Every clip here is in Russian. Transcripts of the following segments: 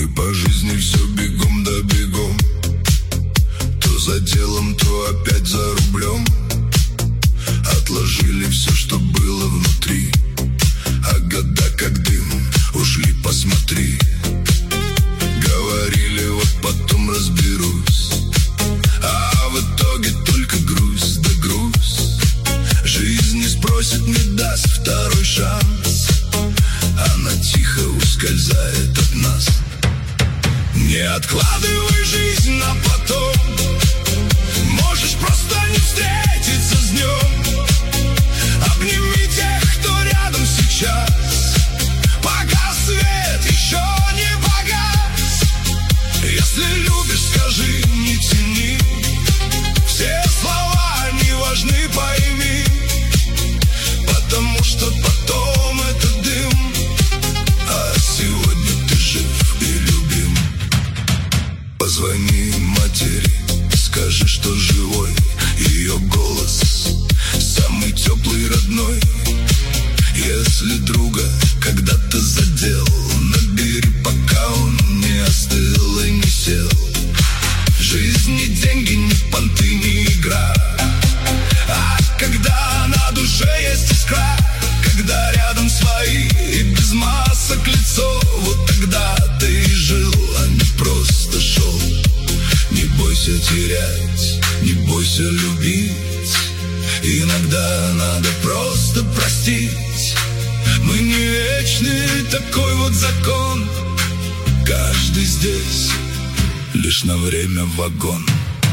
Мы по жизни все бегом да бегом, то за делом, то опять за рублем. Отложили все, что было внутри, а года как дым ушли, посмотри. Говорили, вот потом разберусь, а в итоге только грусть да грусть. Жизнь не спросит, не даст второй шанс, она тихо ускользает от нас. Не откладывай жизнь на потом, можешь просто не встретиться с днем. Обними тех, кто рядом сейчас, пока свет еще не погас. Если любишь, скажи, не тяни, все слова не важны, пойми, потому что потом это дым, а сегодня ты жив и любим. Позвони матери, скажи, что живой, ее голос самый теплый, родной. Если друга когда-то задел, набери, пока он не остыл и не сел. Жизнь не деньги, не понты, не игра, а когда на душе есть искра, когда рядом свои и без масок лицо, вот тогда ты и жил, а не просто шел. Не бойся терять, не бойся любить, иногда надо просто простить. Мы не вечны, такой вот закон, каждый здесь лишь на время вагон.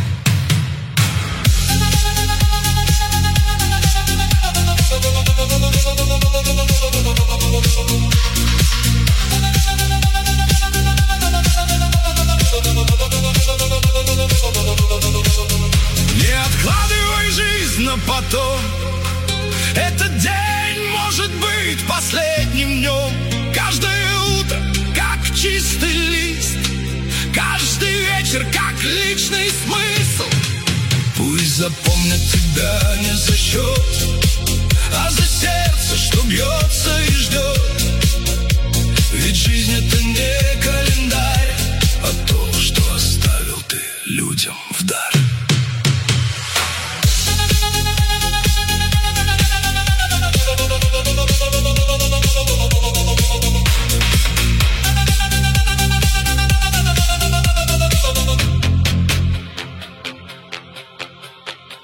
Не откладывай жизнь на потом, этот день может быть последним днем. Каждое утро как чистый лист, каждый вечер как личный смысл. Пусть запомнят тебя не за счет, а за сердце